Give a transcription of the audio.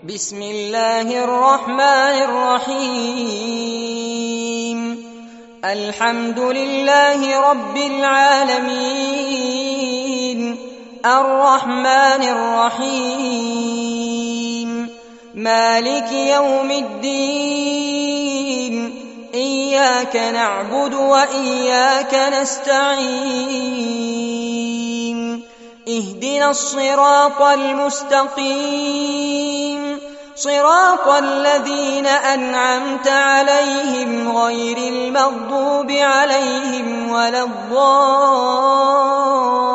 بسم الله الرحمن الرحيم الحمد لله رب العالمين الرحمن الرحيم مالك يوم الدين إياك نعبد وإياك نستعين اهدنا الصراط المستقيم صراط الذين أنعمت عليهم غير المغضوب عليهم ولا الضالين